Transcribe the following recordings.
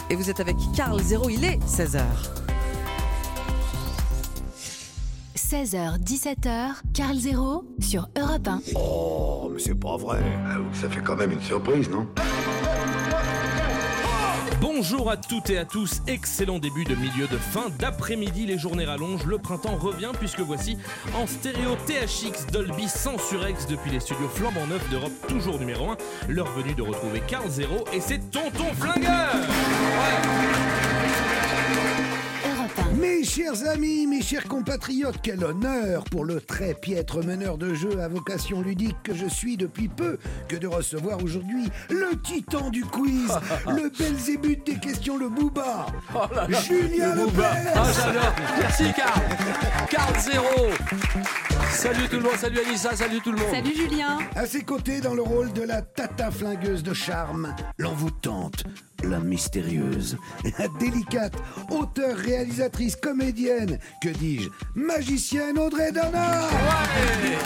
et vous êtes avec Carl Zéro, il est 16h. 16h, 17h, Carl Zéro sur Europe 1. Oh, mais c'est pas vrai. Avoue que ça fait quand même une surprise, non? Bonjour à toutes et à tous, excellent début de milieu de fin d'après-midi, les journées rallongent, le printemps revient puisque voici en stéréo THX Dolby sans surex depuis les studios flambant neufs d'Europe, toujours numéro 1, l'heure venue de retrouver Carl Zéro et ses tontons flingueurs. Mes chers amis, mes chers compatriotes, quel honneur pour le très piètre meneur de jeu à vocation ludique que je suis depuis peu que de recevoir aujourd'hui le titan du quiz, le Belzébuth des questions, le Booba, Julien Lepers. Ah, j'adore. Merci Carl. Carl Zéro. Salut tout le monde, salut Anissa, salut tout le monde. Salut Julien. À ses côtés dans le rôle de la tata flingueuse de charme, l'envoûtante, la mystérieuse, la délicate, auteure, réalisatrice, comédienne, que dis-je, magicienne Audrey Dana. Ouais.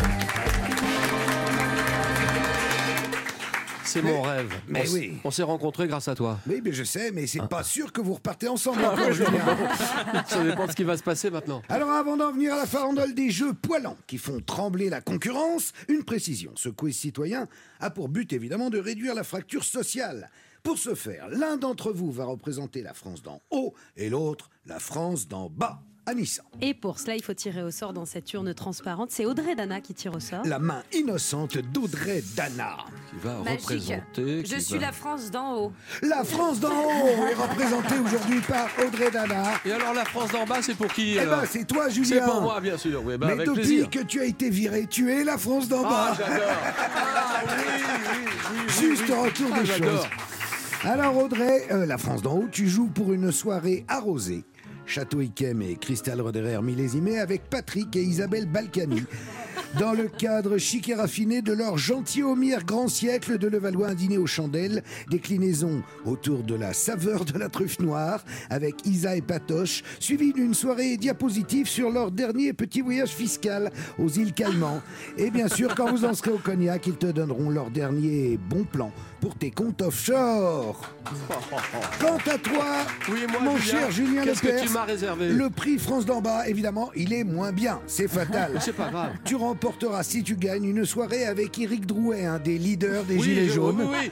C'est mon rêve. Mais oui. On s'est rencontrés grâce à toi. Oui, mais je sais, mais c'est pas sûr que vous repartez ensemble encore, Julien. Ça dépend de ce qui va se passer maintenant. Alors avant d'en venir à la farandole des jeux poilants qui font trembler la concurrence, une précision. Ce quiz citoyen a pour but évidemment de réduire la fracture sociale. Pour ce faire, l'un d'entre vous va représenter la France d'en haut et l'autre la France d'en bas. Anissa. Et pour cela, il faut tirer au sort dans cette urne transparente. C'est Audrey Dana qui tire au sort. La main innocente d'Audrey Dana. Qui va Magique. représenter. Je suis la France d'en haut. La France d'en haut est représentée aujourd'hui par Audrey Dana. Et alors la France d'en bas, c'est pour qui Eh alors ben, c'est toi, Julien. C'est pour moi, bien sûr. Oui, Mais avec depuis plaisir. que tu as été viré, tu es la France d'en bas. Ah, j'adore. Ah, oui. Juste retour des j'adore. choses. Alors Audrey, la France d'en haut, tu joues pour une soirée arrosée. Château Yquem et Cristal Roderer millésimé avec Patrick et Isabelle Balkany. Dans le cadre chic et raffiné de leur gentilhommire grand siècle de Levallois, un dîner aux chandelles, déclinaison autour de la saveur de la truffe noire avec Isa et Patoche, suivi d'une soirée diapositive sur leur dernier petit voyage fiscal aux îles Caïmans. Et bien sûr, quand vous en serez au cognac, ils te donneront leur dernier bon plan pour tes comptes offshore. Quant à toi, Oui, moi, mon Julien, cher Julien qu'est-ce que Lepers, tu m'as réservé? le prix France d'en bas, évidemment, il est moins bien. C'est fatal. C'est pas grave. Tu remporteras, si tu gagnes, une soirée avec Éric Drouet, un des leaders des Oui, Gilets jaunes. Oui.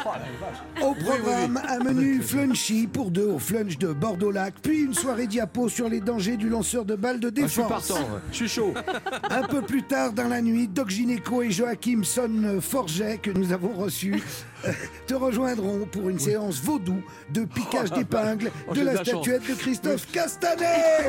Au programme, un menu flunchy pour deux au flunch de Bordeaux-Lac, puis une soirée diapo sur les dangers du lanceur de balles de Ah, je suis défense. partant, je suis chaud. Un peu plus tard dans la nuit, Doc Gynéco et Joachimson Forget, que nous avons reçus, te rejoindront pour une séance vaudou de piquage d'épingles Oh, de j'ai la de la chance. statuette de Christophe Castanet.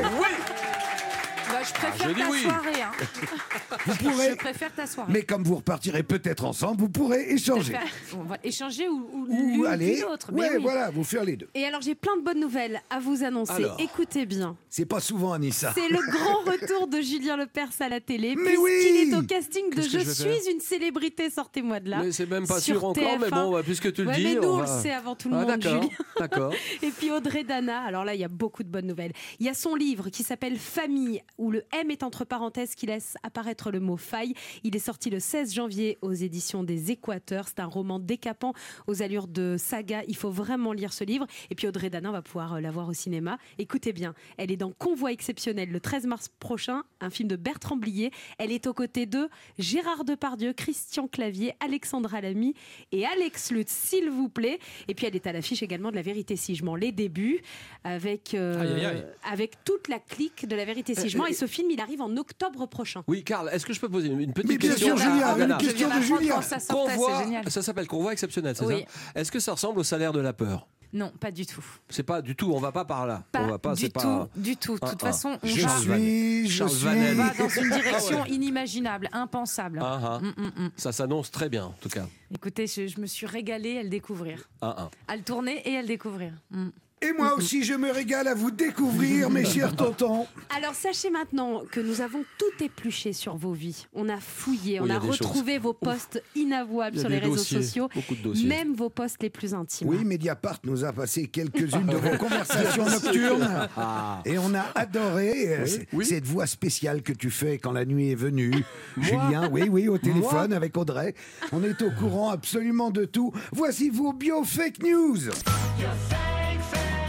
Bah, je préfère je dis ta oui. soirée. Hein. Vous pourrez, Je préfère ta soirée. mais comme vous repartirez peut-être ensemble, vous pourrez échanger. On va échanger ou Ou l'une aller, ou l'autre. ouais, Mais oui. voilà, vous faire les deux. Et alors, j'ai plein de bonnes nouvelles à vous annoncer. Alors. Écoutez bien. C'est pas souvent, Anissa. C'est le grand retour de Julien Lepers à la télé. Mais puisqu'il oui. est au casting de Qu'est-ce que Je je vais suis une célébrité, sortez-moi de là. Mais c'est même pas sur sûr encore, mais TF1. bon, puisque tu le Ouais, dis. mais nous, on on le va- sait avant tout le Ah, monde, d'accord, Julien. d'accord. Et puis Audrey Dana, alors là, il y a beaucoup de bonnes nouvelles. Il y a son livre qui s'appelle Famille, où le M est entre parenthèses, qui laisse apparaître le mot faille. Il est sorti le 16 janvier aux éditions des Équateurs. C'est un roman décapant aux allures de saga. Il faut vraiment lire ce livre. Et puis Audrey Dana, on va pouvoir la voir au cinéma. Écoutez bien, elle est dans Convoi exceptionnel le 13 mars prochain, un film de Bertrand Blier. Elle est aux côtés de Gérard Depardieu, Christian Clavier, Alexandra Lamy et Alex Lutz, s'il vous plaît. Et puis elle est à l'affiche également de La Vérité si je mens, les débuts, avec, Aïe, aïe, aïe. avec toute la clique de La Vérité si je mens. Et ce film, il arrive en octobre prochain. Oui, Carl, est-ce que je peux poser une petite Mais bien question sûr, Julien, à une Dana? Je question viens de d'apprendre Julien. quand ça sortait, c'est Convoi, génial. ça s'appelle Convoi exceptionnel, c'est Oui. ça? Est-ce que ça ressemble au salaire de la peur? Non, pas du tout. C'est pas du tout, on va pas par là. on va pas, du c'est tout, pas... du tout. De toute façon, on Je va, suis. Charles on Vanel. va dans une direction inimaginable, impensable. Ah, ah. Ça s'annonce très bien, en tout cas. Écoutez, je me suis régalée à le découvrir. Ah. À le tourner et à le découvrir. Et moi aussi, je me régale à vous découvrir, mes chers tontons. Alors sachez maintenant que nous avons tout épluché sur vos vies. On a fouillé, on Oui, il y a a des retrouvé vos posts inavouables Il y a sur les des réseaux dossiers, sociaux, beaucoup de dossiers. même vos posts les plus intimes. Oui, Mediapart nous a passé quelques-unes de vos conversations nocturnes. Et on a adoré cette voix spéciale que tu fais quand la nuit est venue. Julien, oui, au téléphone avec Audrey. On est au courant absolument de tout. Voici vos bio fake news.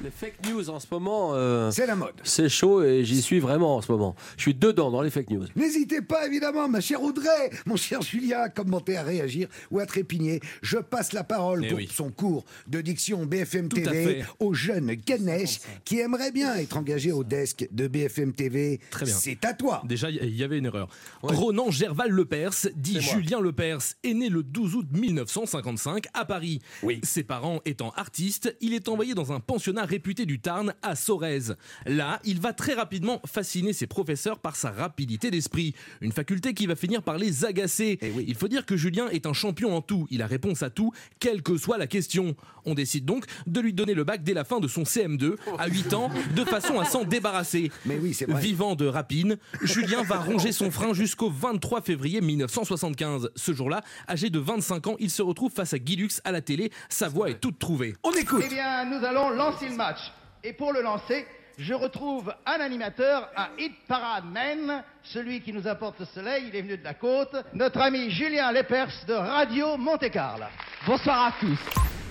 Les fake news en ce moment, C'est la mode. c'est chaud et j'y suis vraiment en ce moment. Je suis dedans dans les fake news. N'hésitez pas, évidemment, ma chère Audrey, mon cher Julien, à commenter, à réagir ou à trépigner. Je passe la parole pour son cours de diction BFM Tout à TV fait. au jeune Ganesh qui aimerait bien être engagé au desk de BFM TV. Très bien. C'est à toi. Déjà, il y avait une erreur. Ronan Gerval Lepers, dit C'est moi. Julien Lepers, est né le 12 août 1955 à Paris. Oui. Ses parents étant artistes, il est envoyé dans un pensionnat réputé du Tarn à Sorèze. Là, il va très rapidement fasciner ses professeurs par sa rapidité d'esprit. Une faculté qui va finir par les agacer. Eh oui. Il faut dire que Julien est un champion en tout. Il a réponse à tout, quelle que soit la question. On décide donc de lui donner le bac dès la fin de son CM2, à 8 ans, de façon à s'en débarrasser. Mais oui, c'est vrai. Vivant de rapine, Julien va ronger son frein jusqu'au 23 février 1975. Ce jour-là, âgé de 25 ans, il se retrouve face à Guy Lux à la télé. Sa voix est toute trouvée. On écoute. Eh bien, nous allons lancer le match. Et pour le lancer, je retrouve un animateur, un hit parade man, celui qui nous apporte le soleil, il est venu de la côte, notre ami Julien Lepers de Radio Monte-Carlo. Bonsoir à tous.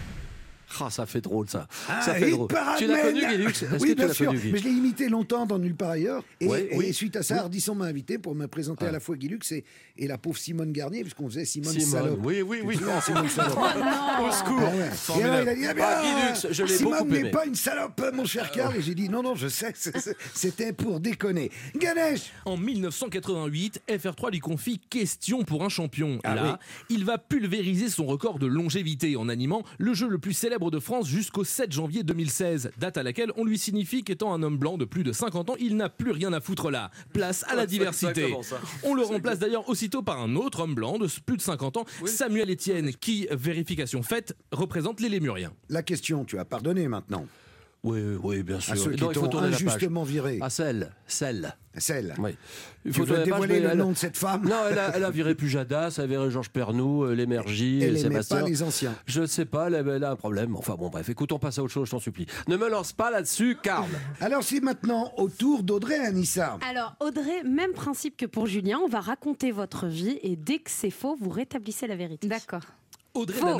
Ah, ça fait drôle ça. Ah, Ça fait Hit drôle. Parade Tu l'as Man. connu, Guy Lux? Est-ce Oui, que tu bien l'as sûr. connu, Guy? Mais je l'ai imité longtemps dans Nulle part ailleurs. Et, Ouais, et oui. suite à ça, Ardisson m'a invité pour me présenter à la fois Guy Lux et la pauvre Simone Garnier, puisqu'on faisait Simone Salope. Oui, oui, oui. Tu te souviens, Simone Salope. Au secours. Ah ouais. Et alors, il a dit, ah bien, Ah, Guy Lux, je l'ai Simone beaucoup n'est aimé. pas une salope, mon cher Karl. Et j'ai dit, non, je sais, c'était pour déconner. Ganesh. En 1988, FR3 lui confie Question pour un champion. Ah Là, il va pulvériser son record de longévité en animant le jeu le plus célèbre de France jusqu'au 7 janvier 2016, date à laquelle on lui signifie qu'étant un homme blanc de plus de 50 ans, il n'a plus rien à foutre là. Place à la C'est diversité. exactement ça. On le remplace d'ailleurs aussitôt par un autre homme blanc de plus de 50 ans, Samuel Etienne, qui, vérification faite, représente les Lémuriens. La question, tu as pardonné maintenant Oui, bien sûr. à ceux qui Non, il faut t'ont tourner la page. injustement viré. Ah, celle. Celle. Oui. Il Tu faut tourner veux la page, dévoiler mais le elle- nom de cette femme? Non, elle a viré Pujadas, elle a viré Georges Pernou, Lémergie, Elle n'aimait Sébastien. pas les anciens. Je ne sais pas, elle a un problème. Enfin bon, bref, écoute, on passe à autre chose, je t'en supplie. Ne me lance pas là-dessus, Karl. Alors c'est maintenant au tour d'Audrey Anissa. Alors, Audrey, même principe que pour Julien, on va raconter votre vie et dès que c'est faux, vous rétablissez la vérité. D'accord. Audrey Faux, Dana...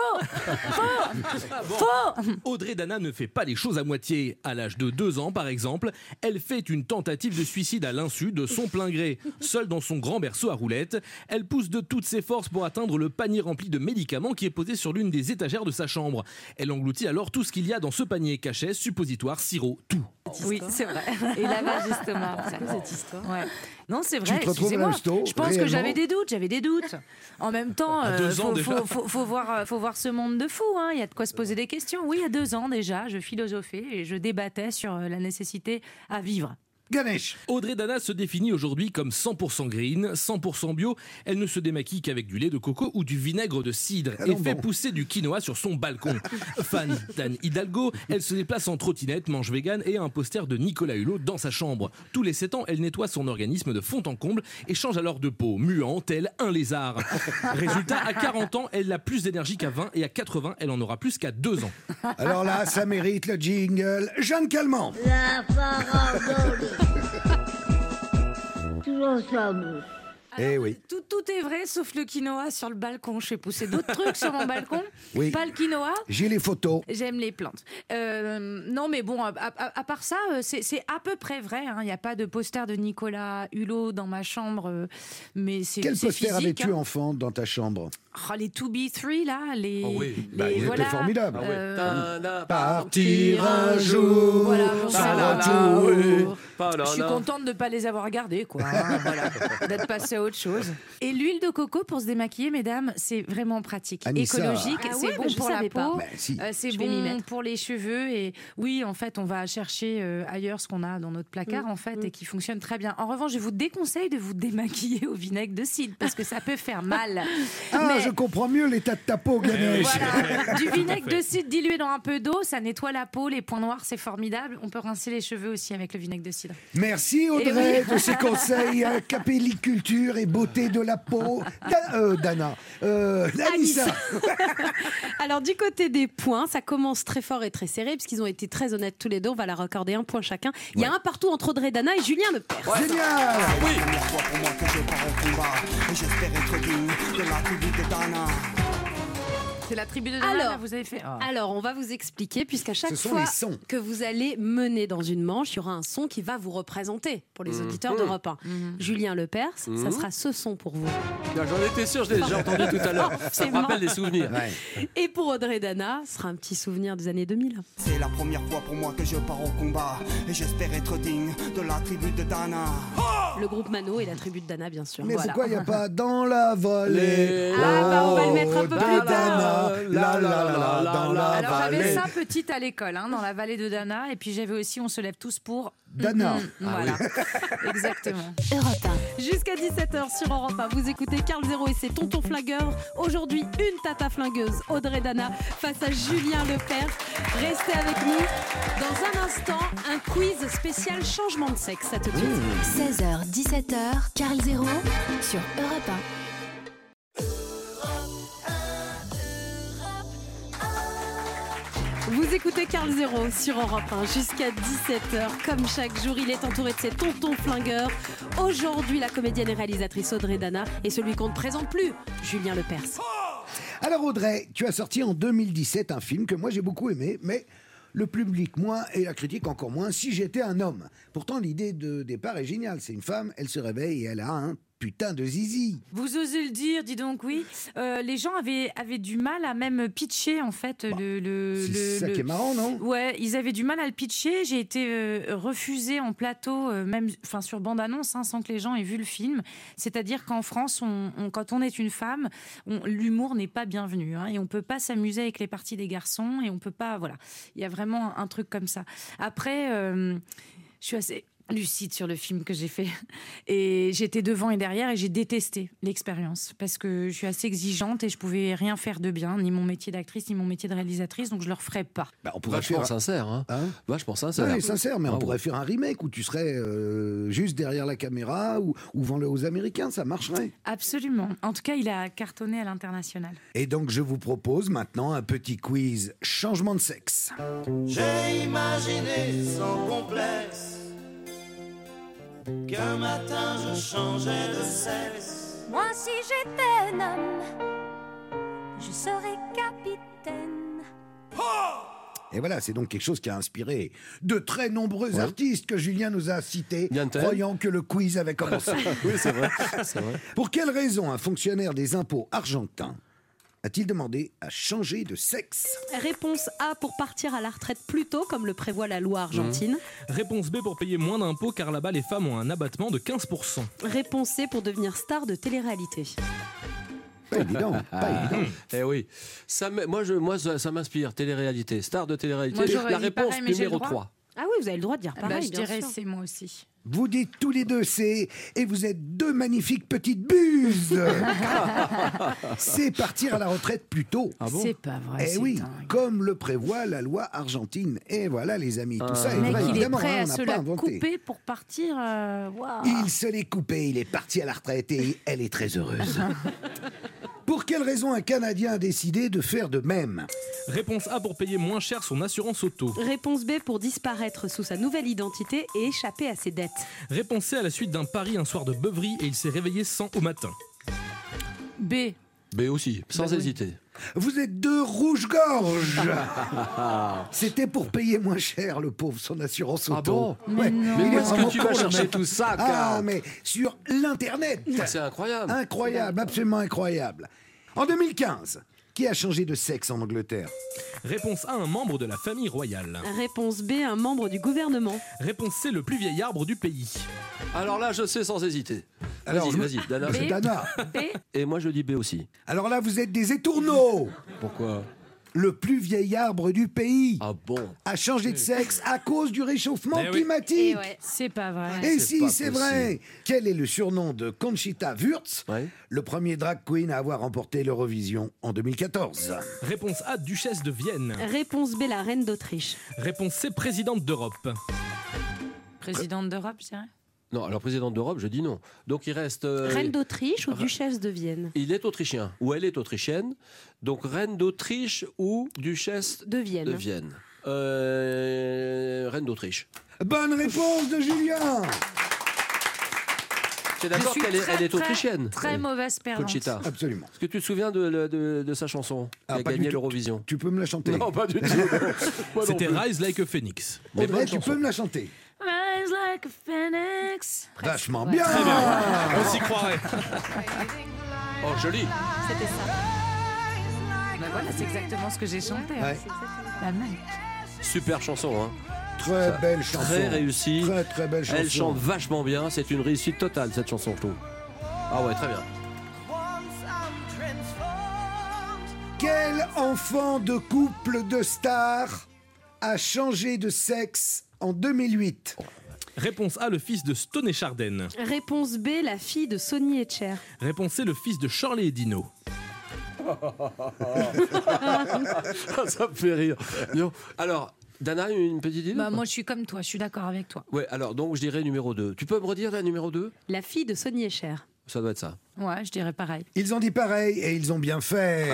faux. Audrey Dana ne fait pas les choses à moitié. À l'âge de 2 ans, par exemple, elle fait une tentative de suicide à l'insu de son plein gré. Seule dans son grand berceau à roulettes, elle pousse de toutes ses forces pour atteindre le panier rempli de médicaments qui est posé sur l'une des étagères de sa chambre. Elle engloutit alors tout ce qu'il y a dans ce panier, cachets, suppositoires, sirop, tout. Oui, c'est vrai. Et lavage d'estomac. Cette histoire. Ouais. Non, c'est vrai. te retrouves excusez-moi. dans le sto, Je pense que réellement j'avais des doutes. En même temps, À 2 ans déjà. faut voir ce monde de fous. Hein. Il y a de quoi se poser des questions. Oui, il y a 2 ans déjà, je philosophais et je débattais sur la nécessité à vivre. Ganesh. Audrey Dana se définit aujourd'hui comme 100% green, 100% bio. Elle ne se démaquille qu'avec du lait de coco ou du vinaigre de cidre et fait pousser du quinoa sur son balcon. Fan d'Anne Hidalgo, elle se déplace en trottinette, mange vegan et a un poster de Nicolas Hulot dans sa chambre. Tous les 7 ans, elle nettoie son organisme de fond en comble et change alors de peau, muant tel un lézard. Résultat, à 40 ans, elle a plus d'énergie qu'à 20 et à 80, elle en aura plus qu'à 2 ans. Alors là, ça mérite le jingle. Jeanne Calment. La farandole. Toujours fameux. Eh oui. Tout est vrai sauf le quinoa sur le balcon. Je fais pousser d'autres trucs sur mon balcon. Oui. Pas le quinoa. J'ai les photos. J'aime les plantes. Non, mais bon, à part ça, c'est à peu près vrai. Il n'y a pas de poster de Nicolas Hulot dans ma chambre. Mais c'est Quel c'est poster physique, avais-tu hein. enfant dans ta chambre? Oh, les 2B3, là. Les, Oh oui. Bah, ils étaient formidables. Partir un jour. Voilà, bon, Ça c'est la bon. la, oui. Je suis contente de ne pas les avoir gardés, quoi. Hein, voilà. D'être passée à autre chose. Et l'huile de coco pour se démaquiller, mesdames, c'est vraiment pratique. Anissa. Écologique, Ah c'est ouais, bon mais je pour la savais pas. peau. Bah, si. C'est Je vais m'y bon mettre. pour les cheveux. Et oui, en fait, on va chercher ailleurs ce qu'on a dans notre placard, en fait, et qui fonctionne très bien. En revanche, je vous déconseille de vous démaquiller au vinaigre de cidre, parce que ça peut faire mal. Ah, Mais- je comprends mieux l'état de ta peau, Ganesh. Voilà. Du vinaigre de cidre dilué dans un peu d'eau, ça nettoie la peau, les points noirs, c'est formidable. On peut rincer les cheveux aussi avec le vinaigre de cidre. Merci Audrey de ces conseils capelliculture et beauté de la peau. Dana. Anissa. Alors, du côté des points, ça commence très fort et très serré, puisqu'ils ont été très honnêtes tous les deux. On va leur accorder un point chacun. Il y a un partout entre Audrey Dana et Julien Lepers. Génial. C'est la tribu de Dana, Alors, là, vous avez fait. Alors, on va vous expliquer, puisqu'à chaque Ce sont fois les sons. que vous allez mener dans une manche, il y aura un son qui va vous représenter pour les auditeurs d'Europe 1. Julien Lepers, ça sera ce son pour vous. J'en étais sûr, je l'ai déjà entendu tout à l'heure. Ça me rappelle des souvenirs. Ouais. Et pour Audrey Dana, ce sera un petit souvenir des années 2000. C'est la première fois pour moi que je pars au combat et j'espère être digne de la tribu de Dana. Le groupe Mano et la tribu de Dana, bien sûr. Mais Voilà. pourquoi il n'y a pas dans la vallée? On va le mettre un peu plus bas. Dana, dans la Alors j'avais vallée. ça petite à l'école, dans la vallée de Dana, et puis j'avais aussi On se lève tous pour Dana. Voilà, exactement. Europe 1. Jusqu'à 17h sur Europe 1, vous écoutez Carl Zéro et ses tontons flingueurs. Aujourd'hui, une tata flingueuse, Audrey Dana, face à Julien Lepers. Restez avec nous. Dans un instant, un quiz spécial changement de sexe. À tout de suite. 16h, 17h, Carl Zéro sur Europe 1. Vous écoutez Carl Zéro sur Europe 1 jusqu'à 17h. Comme chaque jour, il est entouré de ses tontons flingueurs. Aujourd'hui, la comédienne et réalisatrice Audrey Dana et celui qu'on ne présente plus, Julien Lepers. Alors Audrey, tu as sorti en 2017 un film que moi j'ai beaucoup aimé, mais le public moins et la critique encore moins, Si j'étais un homme. Pourtant l'idée de départ est géniale, c'est une femme, elle se réveille et elle a un putain de zizi. Vous osez le dire, dis donc, oui. Les gens avaient du mal à même pitcher, en fait. C'est ça qui est marrant, non? Ouais, ils avaient du mal à le pitcher. J'ai été refusée en plateau, même sur bande-annonce, sans que les gens aient vu le film. C'est-à-dire qu'en France, quand on est une femme, l'humour n'est pas bienvenu. Et on ne peut pas s'amuser avec les parties des garçons. Et on peut pas... Voilà. Il y a vraiment un truc comme ça. Après, je suis assez... lucide sur le film que j'ai fait et j'étais devant et derrière et j'ai détesté l'expérience parce que je suis assez exigeante et je pouvais rien faire de bien, ni mon métier d'actrice ni mon métier de réalisatrice, donc je le referai pas. On pourrait Vachement faire... sincère, vachement sincère. Oui, sincère, mais on Bravo. pourrait faire un remake où tu serais juste derrière la caméra ou vends-le aux Américains, ça marcherait. Absolument. En tout cas, il a cartonné à l'international. Et donc je vous propose maintenant un petit quiz changement de sexe. J'ai imaginé sans complexe qu'un matin je changeais de sexe. Moi si j'étais un homme, je serais capitaine. Et voilà, c'est donc quelque chose qui a inspiré de très nombreux artistes que Julien nous a cités, croyant que le quiz avait commencé. Oui, c'est vrai. C'est vrai. Pour quelle raison un fonctionnaire des impôts argentin a-t-il demandé à changer de sexe? Réponse A, pour partir à la retraite plus tôt, comme le prévoit la loi argentine. Réponse B, pour payer moins d'impôts, car là-bas, les femmes ont un abattement de 15%. Réponse C, pour devenir star de télé-réalité. Pas évident, pas évident. Eh oui, ça m'inspire, télé-réalité, star de télé-réalité. Moi, j'aurais La dit réponse pareil, mais j'ai le numéro droit. 3. Ah oui, vous avez le droit de dire pareil, je bien dirais sûr. c'est moi aussi. Vous dites tous les deux c'est, et vous êtes deux magnifiques petites buses. C'est partir à la retraite plus tôt. Ah bon? C'est pas vrai. Eh c'est oui, dingue. comme le prévoit la loi argentine. Et voilà les amis, tout ça est Le mec, vrai, il est évidemment, prêt hein, à on n'a se pas la inventé. couper pour partir. Waouh. Il se l'est coupé, il est parti à la retraite et elle est très heureuse. Pour quelle raison un Canadien a décidé de faire de même? Réponse A, pour payer moins cher son assurance auto. Réponse B, pour disparaître sous sa nouvelle identité et échapper à ses dettes. Réponse C, à la suite d'un pari un soir de beuverie et il s'est réveillé sans au matin. B. B aussi, sans hésiter. Vous êtes deux rouges-gorges. C'était pour payer moins cher, le pauvre, son assurance auto. Ah bon? Mais non. Mais Il où est est-ce que vraiment tu con, vas le chercher mec. tout ça, Ah, Carl? mais sur l'internet. C'est incroyable. Incroyable, absolument incroyable. En 2015, qui a changé de sexe en Angleterre? Réponse A, un membre de la famille royale. Réponse B, un membre du gouvernement. Réponse C, le plus vieil arbre du pays. Alors là, je sais sans hésiter. Alors, Vas-y, Dana. C'est Dana. B. Et moi, je dis B aussi. Alors là, vous êtes des étourneaux. Pourquoi? Le plus vieil arbre du pays Ah bon? a changé de sexe à cause du réchauffement Eh oui. climatique. C'est pas vrai. Et C'est si, pas c'est possible. vrai. Quel est le surnom de Conchita Wurst, Ouais. le premier drag queen à avoir remporté l'Eurovision en 2014? Réponse A, duchesse de Vienne. Réponse B, la reine d'Autriche. Réponse C, présidente d'Europe. Présidente d'Europe, je dirais. Non, alors présidente d'Europe, je dis non. Donc il reste. Reine d'Autriche ou duchesse de Vienne? Il est autrichien, ou elle est autrichienne. Donc reine d'Autriche ou duchesse De Vienne. de Vienne. Reine d'Autriche. Bonne réponse de Julien. Tu es d'accord qu'elle est autrichienne? Très mauvaise perdante. Conchita. Absolument. Est-ce que tu te souviens de sa chanson qui a pas gagné du tout. l'Eurovision? Tu peux me la chanter? Non, pas du tout. Moi non C'était plus. Rise Like a Phoenix. Mais Audrey, bonne tu chanson. peux me la chanter? Rise like a phoenix. Vachement bien. Très bien. On s'y croirait. Oh, joli. C'était ça. Ben voilà, c'est exactement ce que j'ai chanté. Ouais. La même. Super chanson, hein. Très belle chanson. Très réussie. Très très belle chanson. Elle chante vachement bien. C'est une réussite totale, cette chanson, je trouve. Ah ouais, très bien. Quel enfant de couple de stars a changé de sexe en 2008? Réponse A, le fils de Stone et Chardenne. Réponse B, la fille de Sonny et Cher. Réponse C, le fils de Shirley et Dino. Ça me fait rire. Non. Alors, Dana, une petite idée? Bah, moi, je suis comme toi, je suis d'accord avec toi. Ouais, alors, donc, je dirais numéro 2. Tu peux me redire la numéro 2? La fille de Sonny et Cher. Ça doit être ça. Ouais, je dirais pareil. Ils ont dit pareil et ils ont bien fait.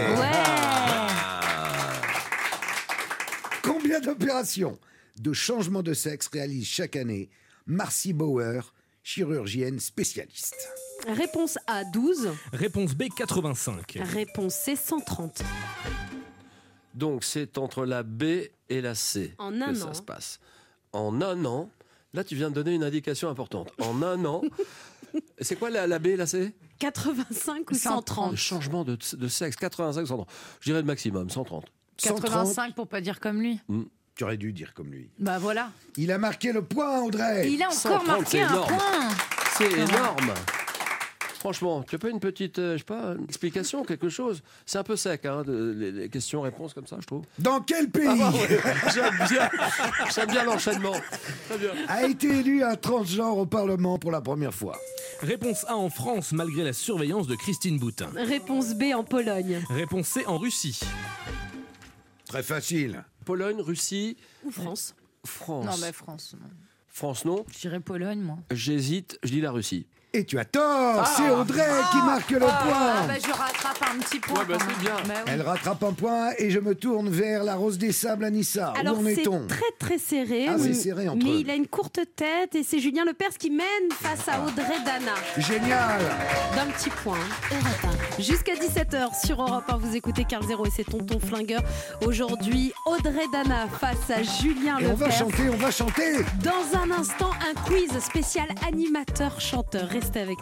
Combien d'opérations de changement de sexe réalise chaque année Marcy Bauer, chirurgienne spécialiste? Réponse A, 12. Réponse B, 85. Réponse C, 130. Donc, c'est entre la B et la C En un que an. ça se passe. En un an, là, tu viens de donner une indication importante. En un an, c'est quoi la B et la C? 85 ou Le 130? changement de sexe, 85, 130. Je dirais le maximum, 130. 85 pour pas dire comme lui. Tu aurais dû dire comme lui. Bah voilà. Il a marqué le point, Audrey. Il a encore 130, marqué c'est un énorme. point. C'est énorme. Franchement, tu as pas une petite, je sais pas, une explication, quelque chose? C'est un peu sec, hein, les questions-réponses comme ça, je trouve. Dans quel pays J'aime bien l'enchaînement. Très bien. a été élu un transgenre au Parlement pour la première fois? Réponse A, en France, malgré la surveillance de Christine Boutin. Réponse B, en Pologne. Réponse C, en Russie. Très facile. Pologne, Russie. Ou France. France. Non, mais France, non. France, non. Je dirais Pologne, moi. J'hésite, je dis la Russie. Et tu as tort, c'est Audrey qui marque le point. Bah, je rattrape un petit point. Ouais, bah, quand c'est même. bien. Bah oui. Elle rattrape un point et je me tourne vers la Rose des Sables, Anissa. Alors Où en c'est est-on? très très serré, Ah, c'est serré entre eux. mais il a une courte tête et c'est Julien Lepers qui mène face à Audrey Dana Génial. d'un petit point. Jusqu'à 17h sur Europe 1, vous écoutez Carl Zero et c'est Tonton Flingueur. Aujourd'hui, Audrey Dana face à Julien Et on va Lepers. chanter, on va chanter. Dans un instant, un quiz spécial animateur-chanteur. Restez avec nous.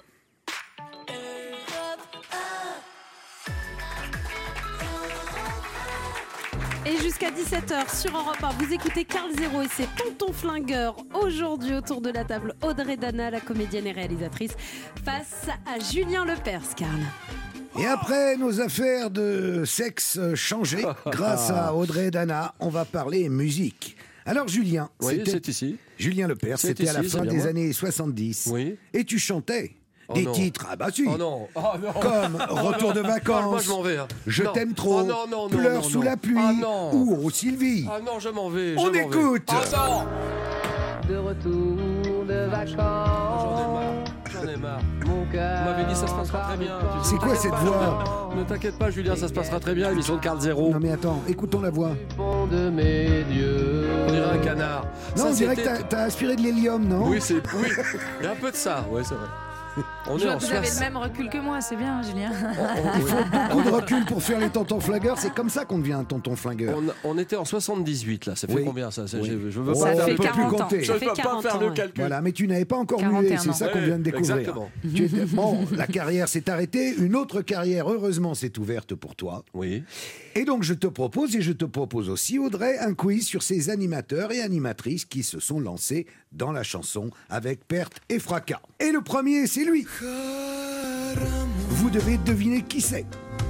Et jusqu'à 17h sur Europe 1, vous écoutez Carl Zero et c'est Tonton Flingueur. Aujourd'hui, autour de la table, Audrey Dana, la comédienne et réalisatrice, face à Julien Lepers, Carl. Et après nos affaires de sexe changées, grâce à Audrey Dana, on va parler musique. Alors Julien, Oui, c'est ici. Julien Lepers, C'est c'était à la ici, c'est fin bien des moi. années 70. Oui. Et tu chantais Oh des non. titres, ah bah si, Oh non. Oh non. comme Retour de vacances, Moi, je m'en vais. Hein. Je Non. t'aime trop, Oh non, non, non, Pleure non, sous non. la pluie, Ah non. ou Oh Sylvie. Ah non, je m'en vais. On je m'en vais. écoute. Ah non. De retour de vacances. J'en ai marre. Mon cœur. Vous m'avez dit ça se passera très bien. Tu sais. C'est quoi cette voix? Ne t'inquiète pas, Julien, ça se passera très bien. Émission de Carl Zero. Non mais attends, écoutons la voix. Fond de mes dieux. On dirait un canard. Non, Ça, on dirait que c'était- t'as aspiré de l'hélium, non? Oui, c'est. Oui. Il y a un peu de ça. Ouais, c'est vrai. On Je est vois en que vous avez le 60. même recul que moi, c'est bien, Julien. Il faut beaucoup de recul pour faire les tontons flingueurs. C'est comme ça qu'on devient un tonton flingueur. On était en 78 là. Ça fait Oui. combien ça? Oui. Je veux Oh, pas on faire peut le plus calcul. compter. Je Ça fait peux pas 40 faire ans, le ouais. calcul. Voilà, mais tu n'avais pas encore 41 mué, c'est ans. ça qu'on vient de découvrir. Exactement. Bon, la carrière s'est arrêtée, une autre carrière, heureusement, s'est ouverte pour toi. Oui. Et donc, je te propose aussi, Audrey, un quiz sur ces animateurs et animatrices qui se sont lancés dans la chanson avec perte et fracas. Et le premier, c'est lui. Vous devez deviner qui c'est.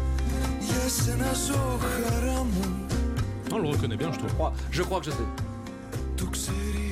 On le reconnaît bien, je trouve. Je crois que je sais.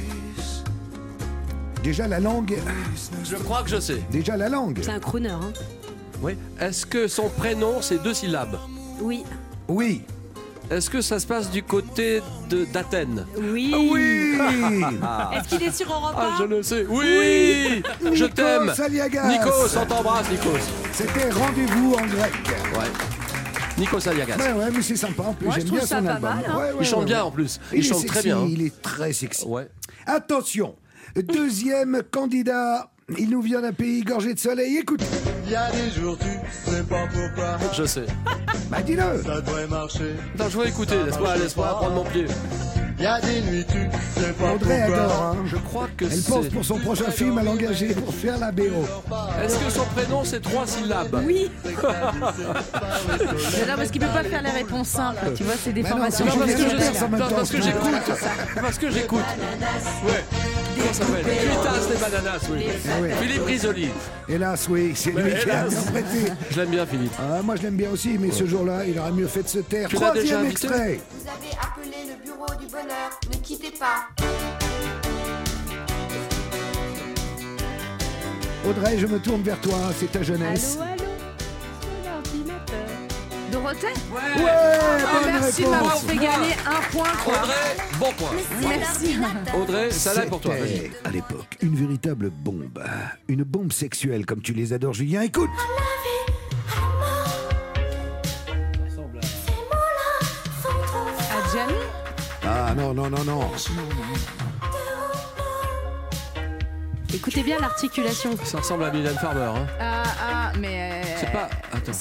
Déjà la langue. Je crois que je sais. Déjà la langue. C'est un crooner, hein? Oui. Est-ce que son prénom c'est 2 syllabes? Oui. Oui. Est-ce que ça se passe du côté d'Athènes? Oui. Oui. Est-ce qu'il est sur Europe 1? Ah, je le sais. Oui. Je t'aime. Nikos Aliagas. Nikos, on t'embrasse, Nikos. C'était Rendez-vous en grec. Ouais. Nikos Aliagas. Ouais, mais c'est sympa en plus. Moi, je J'aime trouve bien ça son pas album. mal, hein. Ouais, Il chante ouais, bien ouais. en plus. Il Il est chante sexy, très bien. Il est très sexy. Ouais. Attention, deuxième candidat Il nous vient d'un pays gorgé de soleil. Écoute. Il y a des jours, tu sais pas pourquoi. Je sais. Bah dis-le. Ça devrait marcher. Attends, je veux écouter. Laisse-moi prendre mon pied. Il y a des nuits, tu sais pas Audrey pourquoi. adore, hein. Je crois que Elle pense pour son prochain film à l'engager pour faire la BO. Est-ce que son prénom c'est 3 syllabes? Oui. Mais non, parce qu'il peut pas faire les réponses simples. Tu vois, c'est des Bah non, formations. c'est Parce que j'écoute. Parce que j'écoute. Ouais. Comment ça s'appelle? Cuitas les bananas, oui. oui. Philippe Risoli. Hélas, oui, c'est lui qui a interprété. Je l'aime bien, Philippe. Ah, moi, je l'aime bien aussi, mais ce jour-là, il aurait mieux fait de se taire. Tu l'as déjà Troisième invité ? extrait. Vous avez appelé le bureau du bonheur. Ne quittez pas. Audrey, je me tourne vers toi, c'est ta jeunesse. Allô, c'est l'ordinateur. Dorothée? Ouais, bonne Merci de réponse. m'avoir fait gagner un point. Quoi. Audrey, bon point. Merci. Audrey, ça là pour toi. Vas-y. C'était, à l'époque, une véritable bombe. Une bombe sexuelle, comme tu les adores, Julien. Écoute. Adjani? Ah non, non, non, non. Écoutez bien l'articulation. Ça ressemble à Mylène Farmer. Hein. Mais. C'est pas. Attends.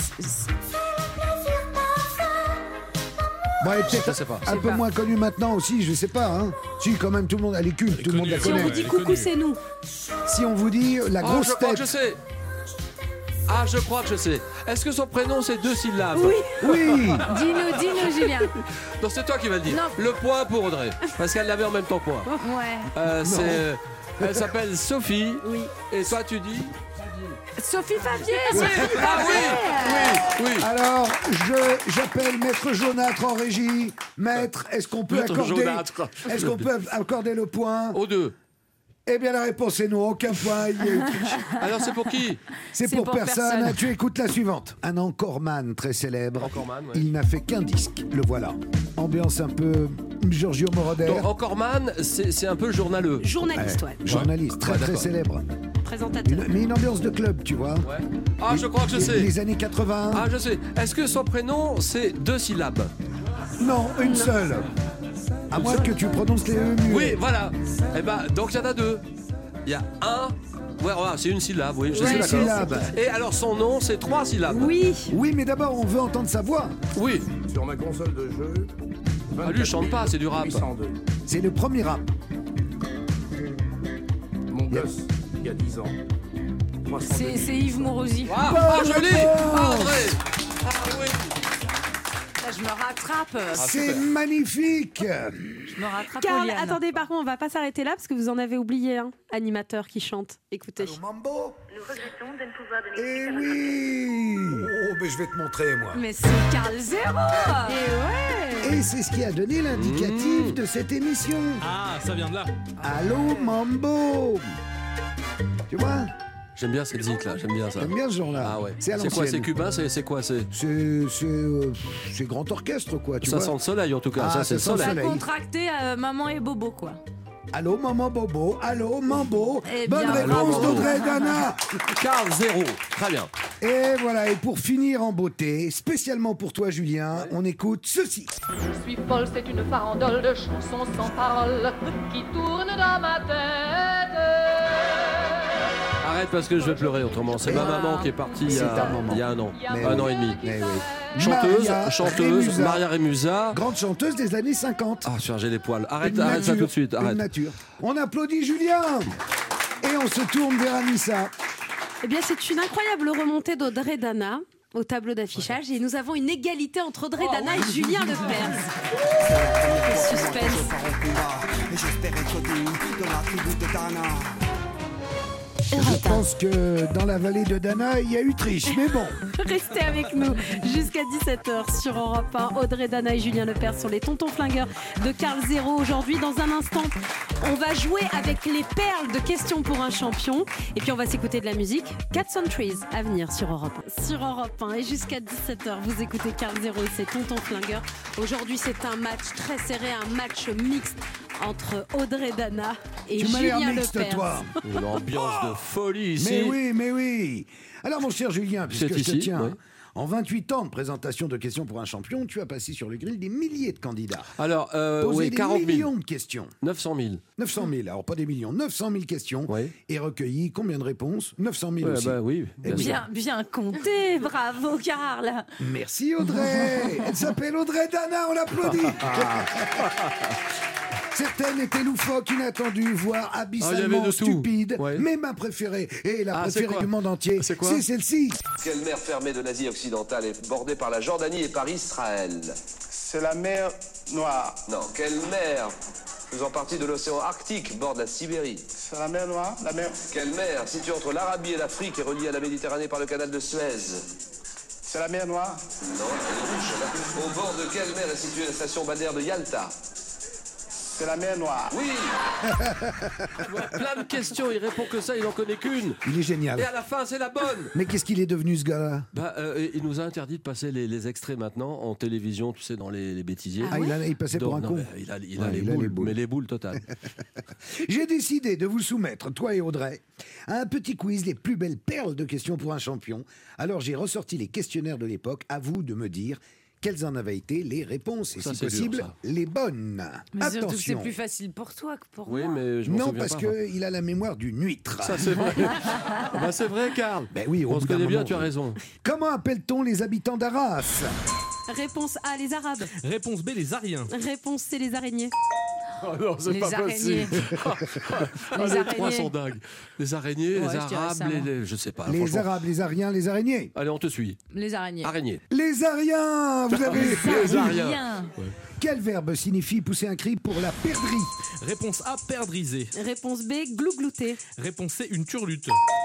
Bon, elle est Je peut-être sais pas. un peu moins connue maintenant aussi, je sais pas. Hein. Si, quand même, tout le monde, elle est culte, tout le monde la Si on connaît. vous dit coucou, c'est nous. Si on vous dit la Oh, grosse je crois tête. que je sais. Ah, je crois que je sais. Est-ce que son prénom c'est 2 syllabes? Oui. Oui. Dis-nous, Julien. Non, c'est toi qui vas le dire. Non. Le point pour Audrey. Parce qu'elle l'avait en même temps que moi. Ouais. Elle s'appelle Sophie. Oui. Et toi, tu dis Sophie Favier. Ah oui. Alors, j'appelle Maître Jaunâtre en régie. Maître, est-ce qu'on peut Maître accorder Jaunâtre. Est-ce qu'on peut accorder le point? Aux deux. Eh bien, la réponse est non, aucun point. Il y a eu triche. Alors, c'est pour qui? C'est pour personne. Tu écoutes la suivante. Un Anchorman très célèbre. Anchorman, ouais. Il n'a fait qu'un disque, le voilà. Ambiance un peu Giorgio Moroder. Donc, Anchorman, c'est un peu journaleux. Journaliste, ouais. Journaliste, très Ouais, très d'accord. célèbre. Présentateur. Mais une ambiance de club, tu vois. Ouais. Ah, je crois que je sais. Les années 80. Ah, je sais. Est-ce que son prénom c'est 2 syllabes? Non, une seule. À moins que tu prononces les E mieux. Oui, voilà. Eh ben, donc il y en a 2. Il y a un. Ouais, c'est une syllabe, oui. Je Ouais, suis une d'accord. syllabe. Et alors son nom, c'est 3 syllabes. Oui. Oui, mais d'abord, on veut entendre sa voix. Oui. Sur ma console de jeu. Ah, lui, il chante pas, c'est du rap. 802. C'est le premier rap. Mon gosse, il y a 10 ans. 302. C'est Yves Morosi. Ah, oh, joli. Ah, Audrey. Ah, oui. Là, je me rattrape. C'est magnifique. Je me rattrape. Karl, Oliane. attendez, par contre, on va pas s'arrêter là parce que vous en avez oublié un animateur qui chante. Écoutez. Mambo. Nous regrettons de ne pouvoir donner Eh suite à notre oui. Oh, mais je vais te montrer, moi. Mais c'est Karl Zéro. Et ouais. Et c'est ce qui a donné l'indicatif de cette émission. Ah, ça vient de là. Allô, Mambo. Tu vois? J'aime bien cette zik là, j'aime bien ça. T'aimes bien ce genre-là? Ah ouais. C'est à C'est quoi, l'ancienne. c'est cubain, c'est quoi, c'est C'est grand orchestre, quoi. Tu ça vois? sent le soleil en tout cas, Ah, ça c'est le ça sent le soleil. soleil. Contracté Maman et Bobo, quoi. Allô, maman Bobo. Allô, Mambo. Eh Bonne bien, réponse bravo. d'Audrey Dana. Karl Zéro, très bien. Et voilà, et pour finir en beauté, spécialement pour toi, Julien, on écoute ceci. Je suis folle, c'est une farandole de chansons sans paroles qui tourne dans ma tête. Arrête parce que je vais pleurer autrement. C'est ma maman qui est partie il y C'est ta a, maman. il y a un an, Mais un oui. an et demi. Mais oui. Chanteuse, Rémusa. Maria Remusa. Grande chanteuse des années 50. Ah, j'ai les poils. Arrête, Une arrête ça nature, tout de suite. une Arrête. nature. On applaudit Julien. Et on se tourne vers Anissa. Eh bien, c'est une incroyable remontée d'Audrey Dana au tableau d'affichage et nous avons une égalité entre Audrey Dana et Julien Lepers. Quel suspense. Et j'espère être digne de la tribu de Dana. Je pense que dans la vallée de Dana, il y a eu triche, mais bon. Restez avec nous jusqu'à 17h sur Europe 1. Audrey Dana et Julien Lepers sur les Tontons Flingueurs de Karl Zéro aujourd'hui. Dans un instant, on va jouer avec les perles de questions pour un champion. Et puis on va s'écouter de la musique. Cat Trees à venir sur Europe 1. Sur Europe 1 et jusqu'à 17h, vous écoutez Karl Zéro et ses Tontons Flingueurs. Aujourd'hui, c'est un match très serré, un match mixte entre Audrey Dana et Tu m'as l'air Julien mixte, Lepers. toi. Une ambiance de folie ici. Mais oui. Alors, mon cher Julien, puisque C'est je te ici, tiens, oui. en 28 ans de présentation de questions pour un champion, tu as passé sur le grill des milliers de candidats. Alors, Posé oui, des 40 000. millions de questions. 900 000. 900 000, alors pas des millions, 900 000 questions. Oui. Et recueilli combien de réponses? 900 000 Ouais, aussi. bah oui, Eh bien oui. Bien compté, bravo Karl. Merci Audrey. Elle s'appelle Audrey Dana, on l'applaudit. Certaines étaient loufoques, inattendues, voire abyssalement de tout. stupides. Ouais. Mais ma préférée, et la Ah, c'est préférée quoi du monde entier, C'est quoi c'est celle-ci. Quelle mer fermée de l'Asie occidentale est bordée par la Jordanie et par Israël? C'est la mer Noire. Non, quelle mer faisant partie de l'océan Arctique borde la Sibérie? C'est la mer Noire, la mer... Quelle mer située entre l'Arabie et l'Afrique et reliée à la Méditerranée par le canal de Suez? C'est la mer Noire. Non, elle est rouge. Au bord de quelle mer est située la station balnéaire de Yalta? C'est la mer Noire. Oui. Plein de questions, il répond que ça, il n'en connaît qu'une. Il est génial. Et à la fin, c'est la bonne. Mais qu'est-ce qu'il est devenu ce gars-là? Il nous a interdit de passer les extraits maintenant en télévision, tu sais, dans les bêtisiers. Il passait pour un con. Il a Ouais, les boules, mais les boules totales. J'ai décidé de vous soumettre, toi et Audrey, à un petit quiz, les plus belles perles de questions pour un champion. Alors j'ai ressorti les questionnaires de l'époque, à vous de me dire quelles en avaient été les réponses, et Ça, si c'est possible, dur, ça. les bonnes. Mais surtout que c'est Attention. plus facile pour toi que pour Oui, moi. mais je m'en Non, souviens parce pas. qu'il a la mémoire d'une huître. Ça, c'est vrai. Bah, c'est vrai, Karl. Ben oui, On se connaît bien, tu as raison. Comment appelle-t-on les habitants d'Arras? Réponse A, les Arabes. Réponse B, les Ariens. Réponse C, les araignées. Oh non, c'est Les pas araignées. possible. Les Les araignées. trois sont dingues. Les araignées, Ouais, les je dirais arabes, ça, moi. je sais pas. Les franchement. Arabes, les Ariens, les araignées. Allez, on te suit. Les araignées. Araignée. Les Ariens, vous avez... Les Ariens. Bien. Quel verbe signifie pousser un cri pour la perdrix? Réponse A, perdriser. Réponse B, glouglouter. Réponse C, une turlute.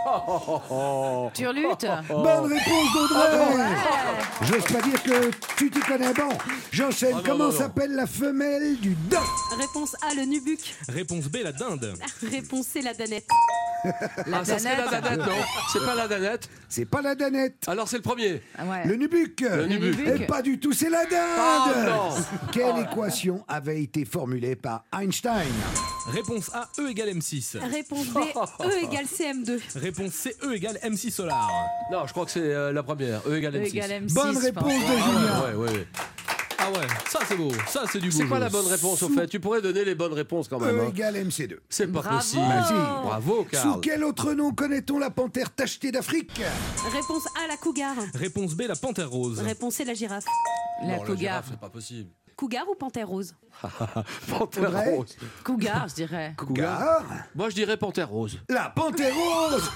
Turlute. Bonne réponse d'Audrey. J'ose pas dire que tu t'y connais. Bon, j'enchaîne. Ah non, Comment non, non. s'appelle la femelle du daim? Réponse A, le nubuck. Réponse B, la dinde. Réponse C, la danette. Ah, ça serait la danette, non? C'est pas la danette. C'est pas la danette. Alors, c'est le premier. Ouais. Le nubuck. Le nubuck. Et pas du tout, c'est la dinde. Oh, non. Quelle équation avait été formulée par Einstein? Réponse A, E égale M6. Réponse B, E égale CM2. Réponse C, E égale M6 solar. Non, je crois que c'est la première. E égale E M6. égale M6. Bonne je réponse pense. de Julien. Ouais. Ah ouais, ça c'est beau, ça c'est du beau. C'est quoi jeu. la bonne réponse au fait? Tu pourrais donner les bonnes réponses quand même. E hein. égale MC2. C'est pas Bravo. possible. Bah, si. Bravo, Sous Karl. quel autre nom connaît-on la panthère tachetée d'Afrique? Réponse A, la cougar. Réponse B, la panthère rose. Réponse C, la girafe. La Non, cougar. girafe, c'est pas possible. Cougar ou panthère rose? Panthère Audrey. rose. Cougar, je dirais. Cougar. Moi, je dirais panthère rose. La panthère rose.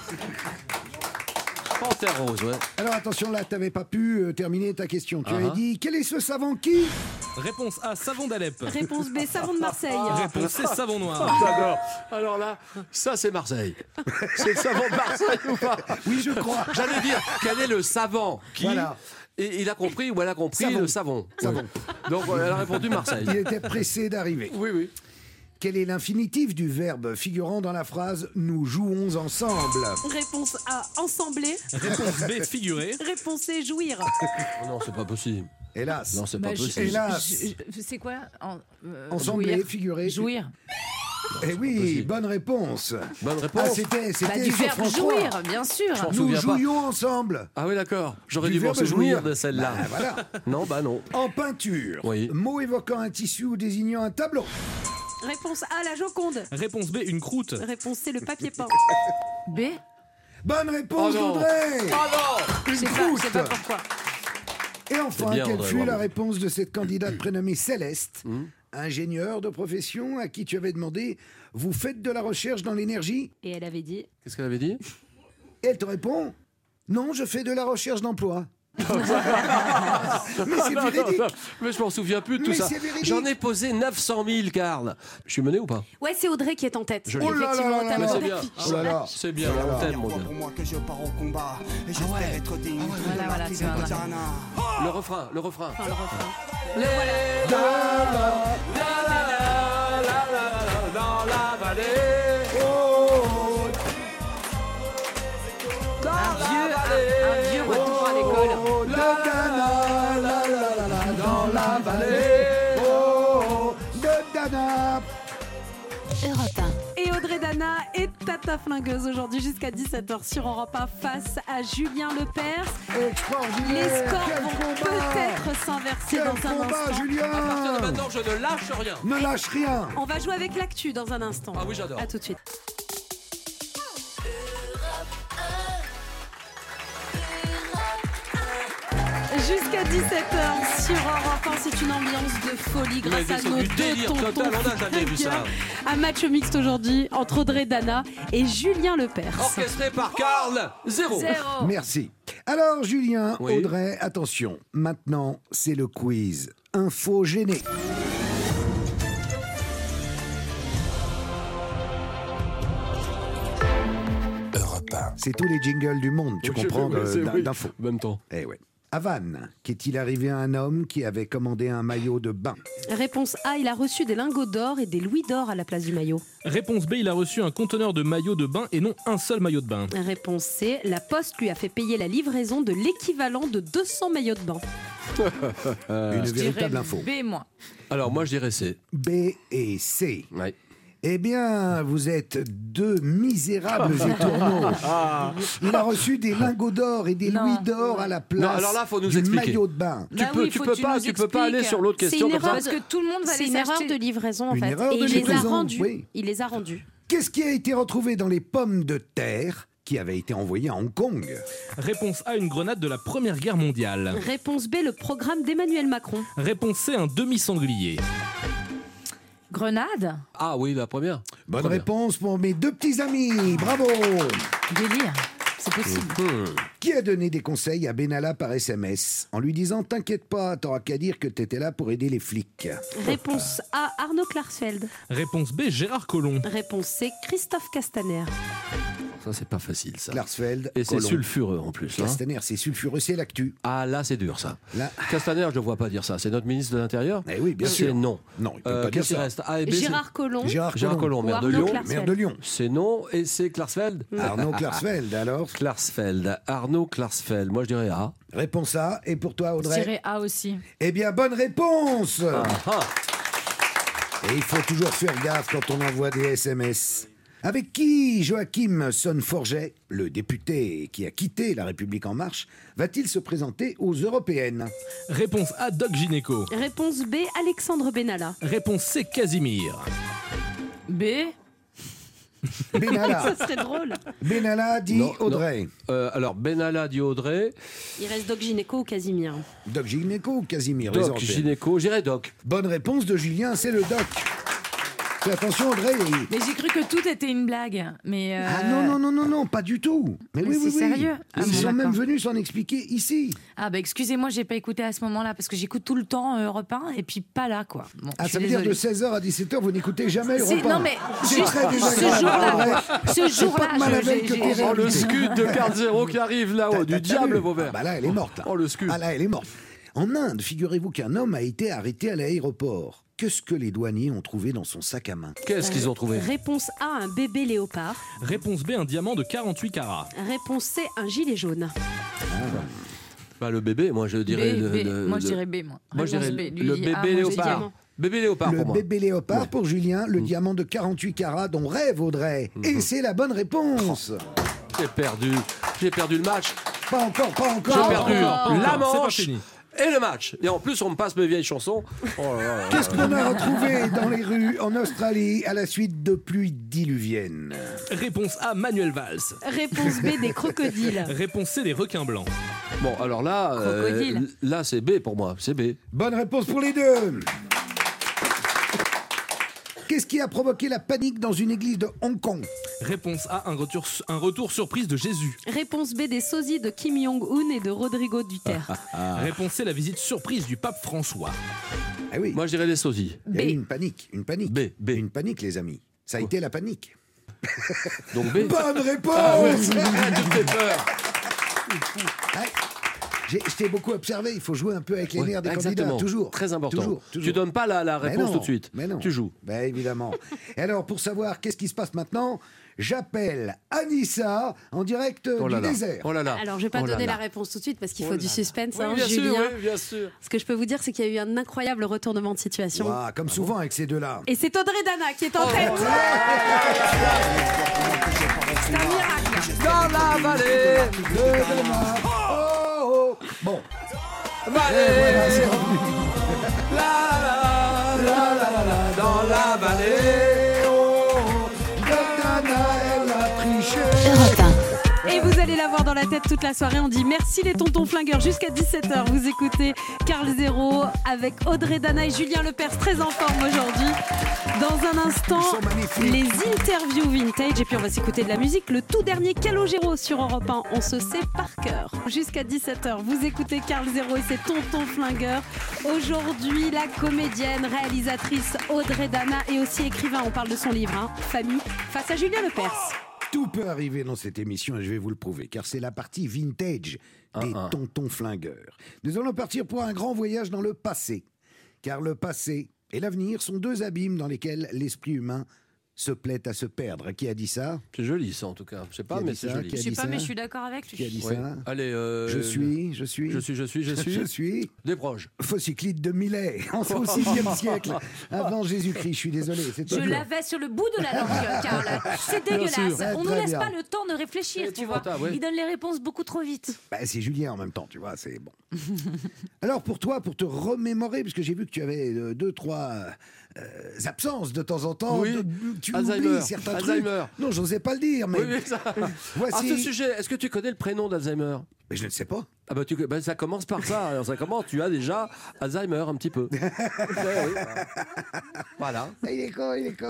Panthère rose, ouais. Alors attention, là, t'avais pas pu terminer ta question. Tu Ah avais ah. dit, quel est ce savant qui? Réponse A, savon d'Alep. Réponse B, savon de Marseille. Réponse C, savon noir. J'adore. Alors là, ça c'est Marseille. C'est le savant de Marseille ou pas? Oui, je crois. J'allais dire, quel est le savant qui... Voilà. Et il a compris ou elle a compris Savon. le savon. Savon. Ouais. Donc elle a répondu Marseille. Il était pressé d'arriver. Oui. Quel est l'infinitif du verbe figurant dans la phrase « nous jouons ensemble » Réponse A, ensembler. Réponse B, figuré. Réponse C, jouir. Oh non, c'est pas possible. Hélas. Non, c'est Bah, pas possible. Hélas. C'est quoi Ensembler, jouir. figurer. Jouir. Eh oui, possible. bonne réponse. Bonne réponse. Ah, c'était Bah, du sur verbe France 3. jouir, bien sûr. Je m'en Nous souviens pas. jouions ensemble. Ah oui, d'accord. J'aurais Du dû m'en verbe souvenir jouir. de celle-là. Bah, voilà. Non, bah non. En peinture, Oui. mot évoquant un tissu ou désignant un tableau. Réponse A, la Joconde. Réponse B, une croûte. Réponse C, le papier peint. B. Bonne réponse, Oh non. Audrey. Oh non. Une Je croûte. sais pas pourquoi. Et enfin, C'est bien, quelle Audrey, fut bravo. la réponse de cette candidate prénommée Céleste, Hmm. ingénieure de profession à qui tu avais demandé « Vous faites de la recherche dans l'énergie ?» Et elle avait dit Qu'est-ce qu'elle avait dit? Et elle te répond « Non, je fais de la recherche d'emploi. » Mais c'est Non, véridique. non, mais je m'en souviens plus de tout Mais ça. c'est véridique. J'en ai posé 900 000, Karl. Je suis mené ou pas? Ouais, c'est Audrey qui est en tête. Je l'ai. Oh là là Effectivement, là t'as là mon C'est là. bien. affiche. Oh là là. C'est bien, Oh là là. on t'aime, mon Fois gars. pour moi que je pars au combat et j'espère ouais. être digne Voilà, de voilà, la tu tribu vois, de voilà. Dana. Le refrain, le refrain. Enfin, le refrain. Dans la vallée. Un vieux retour à l'école. De Dana, la, la, la, la, dans la vallée. Oh, de Dana. ta flingueuse aujourd'hui jusqu'à 17h sur Europe 1 face à Julien Lepers. Extraordinaire. Les scores Quel vont combat. peut-être s'inverser Quel dans un combat, instant. Julien. À partir de maintenant, je ne lâche rien. Ne lâche rien. On va jouer avec l'actu dans un instant. Ah oui, j'adore. À tout de suite. Jusqu'à 17h sur Europe 1, c'est une ambiance de folie grâce Mais à c'est nos du deux délire tontons. total, on n'a jamais vu ça. Un match mixte aujourd'hui entre Audrey Dana et Julien Lepers. Orchestré par Karl, 0. Merci. Alors, Julien, Oui. Audrey, attention. Maintenant, c'est le quiz. Info gênée. Europe 1. C'est tous les jingles du monde, tu Oui, je comprends, sais, c'est oui. d'info. En même temps. Eh ouais. À Vannes, qu'est-il arrivé à un homme qui avait commandé un maillot de bain? Réponse A, il a reçu des lingots d'or et des louis d'or à la place du maillot. Réponse B, il a reçu un conteneur de maillots de bain et non un seul maillot de bain. Réponse C, la Poste lui a fait payer la livraison de l'équivalent de 200 maillots de bain. Une véritable info. B, moi. Alors, moi, je dirais C. B et C. Ouais. Eh bien, vous êtes deux misérables étourneaux. Il a reçu des lingots d'or et des louis d'or à la place Non, alors là, faut nous du expliquer. maillot de bain. Bah oui, tu faut peux que tu pas, nous tu peux pas aller expliques. sur l'autre C'est question une comme ça. erreur Parce que tout le monde va C'est les une erreur acheter. de livraison en Une fait. erreur Et de il les a livraison, rendus. oui. Il les a rendus. Qu'est-ce qui a été retrouvé dans les pommes de terre qui avaient été envoyées à Hong Kong? Réponse A, une grenade de la Première Guerre mondiale. Réponse B, le programme d'Emmanuel Macron. Réponse C, un demi-sanglier. Grenade. Ah oui, la première. Bonne Première. réponse pour mes deux petits amis. Bravo. Délire. C'est possible. Qui a donné des conseils à Benalla par SMS en lui disant « T'inquiète pas, t'auras qu'à dire que t'étais là pour aider les flics ». Réponse A, Arnaud Klarsfeld. Réponse B, Gérard Collomb. Réponse C, Christophe Castaner. Ça, c'est pas facile, ça. Klarsfeld, Et c'est Collomb. sulfureux en plus. Hein. Castaner, c'est sulfureux, c'est l'actu. Ah, là, c'est dur, ça. Là. Castaner, je ne vois pas dire ça. C'est notre ministre de l'Intérieur. Eh oui, bien C'est sûr. non. Non, il peut pas dire Qu'est-ce qui ça. reste A et B, c'est- Gérard Collomb. Gérard Gérard Collomb. Collomb, maire de Ou Arnaud Lyon. Klarsfeld. Maire de Lyon. C'est non. Et c'est Klarsfeld Arnaud Klarsfeld, alors. Klarsfeld. Arnaud Klarsfeld. Moi, je dirais A. Réponse A. Et pour toi, Je Audrey? dirais A aussi. Eh bien, bonne réponse. Ah. Et il faut toujours faire gaffe quand on envoie des SMS. Avec qui Joachim Sonforget, le député qui a quitté La République En Marche, va-t-il se présenter aux européennes? Réponse A, Doc Gynéco. Réponse B, Alexandre Benalla. Réponse C, Casimir. B. Benalla. Ça serait drôle. Benalla dit Non, Audrey. Alors, Benalla dit Audrey. Il reste Doc Gynéco ou Casimir. Doc Gynéco ou Casimir? les Doc européennes. Gynéco. J'irais Doc. Bonne réponse de Julien, c'est le Doc. Fais attention, Audrey. Mais j'ai cru que tout était une blague. Mais Ah non, pas du tout. Mais oui, c'est oui, oui. sérieux. Ah Ils bon, sont même d'accord. venus s'en expliquer ici. Ah bah excusez-moi, j'ai pas écouté à ce moment-là parce que j'écoute tout le temps Europe 1 et puis pas là quoi. Bon, Ah, je ça suis veut dire de désolée. 16h à 17h, vous n'écoutez jamais Si, Europe 1. non mais C'est juste très ce désagréable, jour-là, Audrey. ce C'est pas de mal à jour-là, veille que j'ai- t'es Oh, le invité. scud de Karl Zero qui arrive là-haut, du T'as diable, vu Vauvert. Bah là, elle est morte. Là. Oh, le scud. Ah là, elle est morte. En Inde, figurez-vous qu'un homme a été arrêté à l'aéroport. Qu'est-ce que les douaniers ont trouvé dans son sac à main? Qu'est-ce qu'ils ont trouvé? Réponse A, un bébé léopard. Réponse B, un diamant de 48 carats. Réponse C, un gilet jaune. Bah, le bébé, moi je dirais. B. Moi je dirais B. Moi je dirais Réponse B. Lui, le il dit bébé A, moi, je dis léopard. diamant. Bébé léopard Le pour moi. bébé léopard pour Julien, le diamant de 48 carats dont rêve Audrey. Et c'est la bonne réponse. J'ai perdu. J'ai perdu le match. Pas encore, pas encore. J'ai perdu la C'est pas manche fini. et le match. Et en plus, on me passe mes vieilles chansons. Oh là là là. Qu'est-ce qu'on a retrouvé dans les rues en Australie à la suite de pluies diluviennes? Réponse A, Manuel Valls. Réponse B, des crocodiles. Réponse C, des requins blancs. Bon, alors là, Crocodile. là c'est B pour moi. C'est B. Bonne réponse pour les deux. Qu'est-ce qui a provoqué la panique dans une église de Hong Kong? Réponse A, un retour surprise de Jésus. Réponse B, des sosies de Kim Jong-un et de Rodrigo Duterte. Réponse C, la visite surprise du pape François. Ah oui, Moi, je dirais les sosies. il y a eu une panique, une panique. B. Une panique, les amis. Ça a été la panique. Donc B. Bonne réponse. Ah ouais, tu me fais peur. Je t'ai beaucoup observé, il faut jouer un peu avec les nerfs des candidats, toujours. Très important. Toujours. Tu donnes pas la réponse tout de suite. Mais non. Tu joues. Ben évidemment. Et alors, pour savoir qu'est-ce qui se passe maintenant, j'appelle Anissa en direct du désert. Oh là là. Alors, je vais pas donner la réponse tout de suite parce qu'il faut du suspense, Oui, hein, bien Julien. sûr, oui, bien sûr. Ce que je peux vous dire, c'est qu'il y a eu un incroyable retournement de situation. Wow, comme souvent avec ces deux-là. Et c'est Audrey Dana qui est en tête. C'est un miracle. Dans la vallée de Dana. Oh. Bon. Vallée. La, dans la vallée. De Dana, elle a triché. Et vous allez la voir dans la tête toute la soirée. On dit merci les tontons flingueurs jusqu'à 17h. Vous écoutez Carl Zéro avec Audrey Dana et Julien Lepers, très en forme aujourd'hui. Dans un instant, les interviews vintage. Et puis on va s'écouter de la musique. Le tout dernier Calogero sur Europe 1. On se sait par cœur. Jusqu'à 17h, vous écoutez Carl Zéro et ses tontons flingueurs. Aujourd'hui, la comédienne, réalisatrice Audrey Dana et aussi écrivain. On parle de son livre, hein, Famille, face à Julien Lepers. Tout peut arriver dans cette émission et je vais vous le prouver, car c'est la partie vintage des tontons flingueurs. Nous allons partir pour un grand voyage dans le passé, car le passé et l'avenir sont deux abîmes dans lesquels l'esprit humain se plaît à se perdre. Qui a dit ça? C'est joli ça en tout cas. Je sais pas, mais c'est joli. Je sais pas, mais je suis d'accord avec lui. Qui a dit ça? Allez, Je suis. Desproges. Phocyclide de Millet, en 6e siècle, avant Jésus-Christ. Je suis désolé. Je l'avais sur le bout de la langue, Carl. C'est dégueulasse. On ne nous laisse pas le temps de réfléchir, tu vois. Il donne les réponses beaucoup trop vite. Bah, c'est Julien en même temps, tu vois, c'est bon. Alors pour toi, pour te remémorer, parce que j'ai vu que tu avais 2-3 absences de temps en temps. Oui. Tu Alzheimer. oublies certains Alzheimer. trucs. Non, j'osais pas le dire, mais... Oui, mais ça... Voici... À ce sujet, est-ce que tu connais le prénom d'Alzheimer? Mais je ne sais pas. Ah bah, ça commence par ça. Alors ça commence, tu as déjà Alzheimer un petit peu. Voilà. Il est con, il est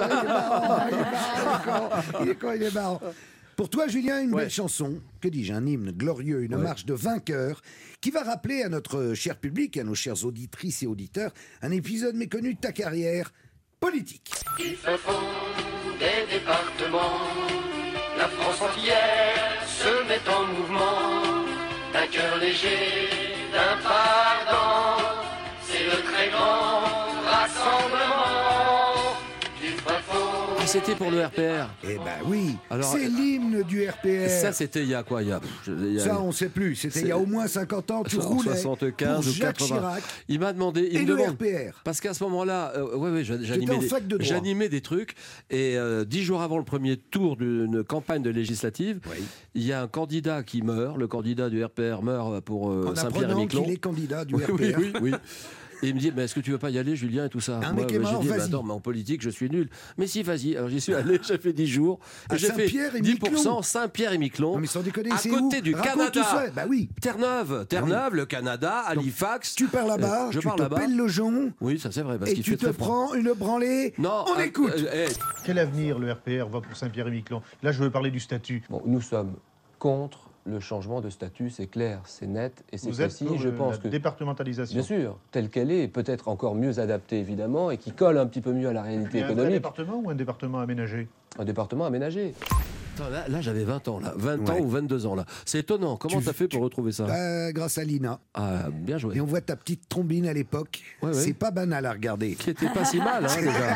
marrant. Pour toi, Julien, une belle chanson, que dis-je, un hymne glorieux, une marche de vainqueur, qui va rappeler à notre cher public, à nos chères auditrices et auditeurs, un épisode méconnu de ta carrière politique. Il fait fond des départements, la France entière se met en mouvement, d'un cœur léger, d'un pas ardent, c'est le très grand rassemblement du fin fond. Ah, c'était pour le RPR. Eh ben oui, alors, c'est l'hymne du RPR. Ça, c'était il y a quoi? Ça, on ne sait plus. C'était il y a au moins 50 ans. Tu roulais 75 pour ou Jacques 80. Chirac. Il m'a demandé. Et le RPR. Parce qu'à ce moment-là, j'animais des trucs. Et 10 jours avant le premier tour d'une campagne de législative, il y a un candidat qui meurt. Le candidat du RPR meurt pour Saint-Pierre-et-Miquelon. Il est candidat du RPR. Oui. Et il me dit, mais est-ce que tu veux pas y aller, Julien, et tout ça? Un mec est mort, vas-y. Non, mais en politique, je suis nul. Mais si, vas-y. Alors j'y suis allé, j'ai fait 10 jours. À J'ai fait Saint-Pierre-et-Miquelon. 10% Saint-Pierre-et-Miquelon. Non, mais sans déconner, c'est côté où? du Raconte Canada. tout ça. Bah oui. Terre-Neuve, le Canada, Halifax. Tu pars là-bas, tu te pelles le jonc. Oui, ça c'est vrai. Parce et qu'il tu fait te très froid. prends une branlée. Non, on écoute. Quel avenir le RPR voit pour Saint-Pierre-et-Miquelon? Là, je veux parler du statut. Bon, nous sommes contre le changement de statut, c'est clair, c'est net et c'est Vous êtes précis. pour Je pense la que départementalisation. bien sûr, telle qu'elle est, peut-être encore mieux adaptée évidemment et qui colle un petit peu mieux à la réalité Un vrai économique. département ou un département aménagé? Un département aménagé. Attends, là j'avais 20 ans, là. 20 ans ou 22 ans, là. C'est étonnant. Comment t'as fait pour retrouver ça? Grâce à Lina. Ah, bien joué. Et on voit ta petite trombine à l'époque. C'est pas banal à regarder. Qui était pas si mal, hein, déjà.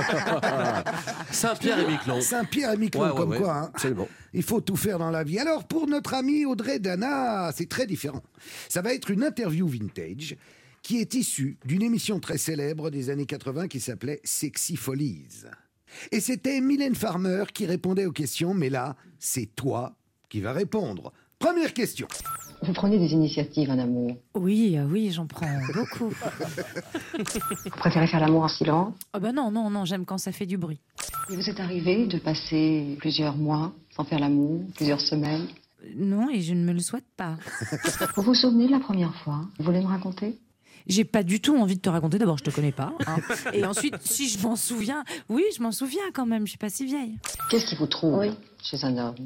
Saint-Pierre-et-Miquelon. Saint-Pierre-et-Miquelon, quoi, hein. Absolument. Il faut tout faire dans la vie. Alors, pour notre amie Audrey Dana, c'est très différent. Ça va être une interview vintage qui est issue d'une émission très célèbre des années 80 qui s'appelait Sexy Follies. Et c'était Mylène Farmer qui répondait aux questions, mais là, c'est toi qui vas répondre. Première question. Vous prenez des initiatives en amour? Oui, j'en prends beaucoup. Vous préférez faire l'amour en silence? Ah bah non, j'aime quand ça fait du bruit. Et vous êtes arrivé de passer plusieurs mois sans faire l'amour, plusieurs semaines? Non, et je ne me le souhaite pas. Vous vous souvenez de la première fois? Vous voulez me raconter? J'ai pas du tout envie de te raconter. D'abord, je te connais pas. Hein. Et ensuite, si je m'en souviens, oui, je m'en souviens quand même. Je suis pas si vieille. Qu'est-ce qui vous trouve chez un homme?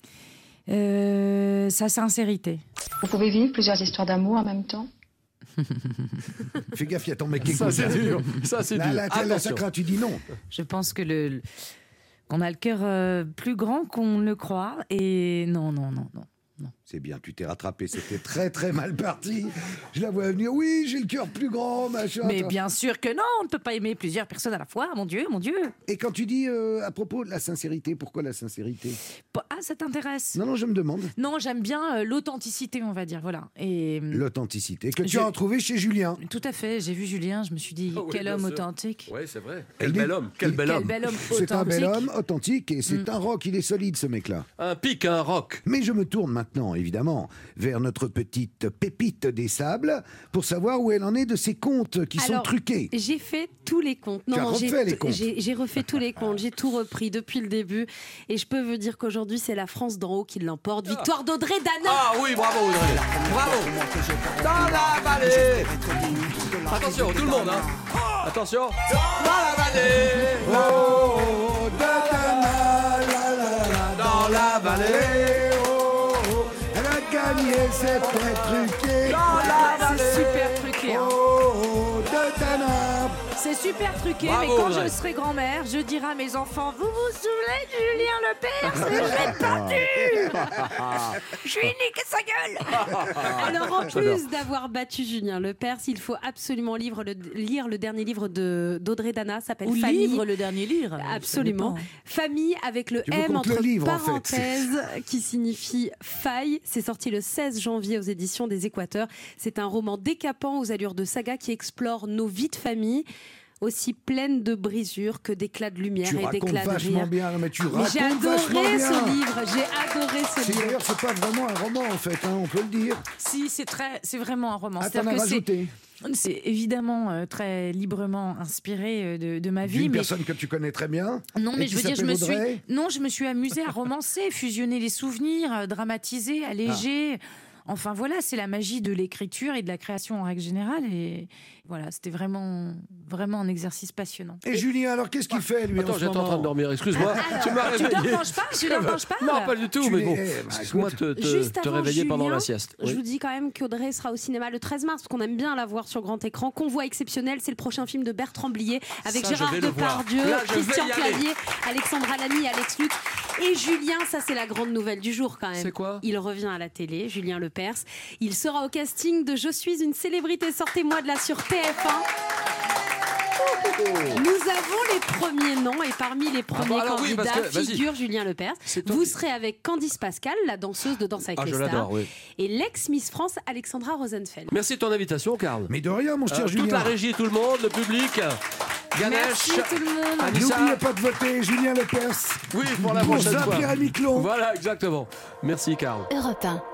Sa sincérité. Vous pouvez vivre plusieurs histoires d'amour en même temps? Fais gaffe, il y a ton mec qui écoute. Ça, c'est dur. Ça, c'est dur. Là, ça craint, tu dis non. Je pense que qu'on a le cœur plus grand qu'on ne le croit. Et non. C'est bien, tu t'es rattrapé, c'était très très mal parti. Je la vois venir, oui, j'ai le cœur plus grand, machin. Mais bien sûr que non, on ne peut pas aimer plusieurs personnes à la fois, mon Dieu, mon Dieu. Et quand tu dis à propos de la sincérité, pourquoi la sincérité ? Ah, ça t'intéresse ? Non, je me demande. Non, j'aime bien l'authenticité, on va dire, voilà. Et l'authenticité que tu as retrouvée chez Julien. Tout à fait, j'ai vu Julien, je me suis dit, quel homme authentique. Oui, c'est vrai. Quel bel homme authentique. C'est un bel homme authentique et c'est un rock, il est solide ce mec-là. Un pic, un rock. Mais je me tourne maintenant, évidemment, vers notre petite pépite des sables pour savoir où elle en est de ses comptes qui sont truqués. J'ai fait tous les comptes. Tu as refait les comptes. J'ai refait tous les comptes, j'ai tout repris depuis le début et je peux vous dire qu'aujourd'hui c'est la France d'en haut qui l'emporte. Victoire d'Audrey Dana. Ah oui, bravo Audrey. Bravo. Dans la vallée. Attention, tout le monde, hein. Attention. Dans la vallée. Oh, Dana, dans la vallée. Oh, elle a gagné, c'est très truqué. C'est super truqué. Hein. Oh, Dana. C'est super truqué, bravo, mais quand ouais. je serai grand-mère, je dirai à mes enfants, vous vous souvenez de Julien Lepers? Je l'ai battu. Je lui ai niqué sa gueule. Alors en plus d'avoir battu Julien Lepers, il faut absolument lire le dernier livre d'Audrey Dana, s'appelle Famille. Livre le dernier livre. Absolument. Famille avec le M entre parenthèses qui signifie faille. C'est sorti le 16 janvier aux éditions des Équateurs. C'est un roman décapant aux allures de saga qui explore nos vies de famille, aussi pleine de brisures que d'éclats de lumière et d'éclats de rire. Bien, mais j'ai adoré ce livre. J'ai adoré ce livre. D'ailleurs, c'est pas vraiment un roman en fait, hein, on peut le dire. Si, c'est vraiment un roman. Ah, t'en as rajouté. C'est évidemment très librement inspiré de ma vie. D'une personne que tu connais très bien. Non, mais je veux dire, je me suis amusée à romancer, fusionner les souvenirs, dramatiser, alléger. Enfin voilà, c'est la magie de l'écriture et de la création en règle générale. Et voilà, c'était vraiment un exercice passionnant. Et Julien, alors qu'est-ce qu'il fait lui? Attends, j'étais en train de dormir, excuse-moi. Tu m'as réveillé. Tu ne dors pas Non, pas du tout, mais bon. Excuse-moi de te réveiller pendant la sieste. Je vous dis quand même qu'Audrey sera au cinéma le 13 mars, parce qu'on aime bien la voir sur grand écran. Convoi exceptionnel, c'est le prochain film de Bertrand Blier, avec Gérard Depardieu, Christian Clavier, Alexandra Lamy, Alex Lutz et Julien. Ça, c'est la grande nouvelle du jour quand même. C'est quoi? Il revient à la télé, Julien Lepers. Il sera au casting de Je suis une célébrité, sortez-moi de là sur TF1. Nous avons les premiers noms et parmi les premiers candidats figure Julien Lepers. Vous serez avec Candice Pascal, la danseuse de Danse avec les stars, et l'ex-Miss France Alexandra Rosenfeld. Merci de ton invitation, Karl. Mais de rien, mon cher Julien. Toute la régie, tout le monde, le public. Ganesh, merci tout le monde. Anissa. N'oubliez pas de voter Julien Lepers. Oui, pour la prochaine fois. Saint-Pierre-et-Miquelon. Voilà, exactement. Merci, Karl. Europe 1.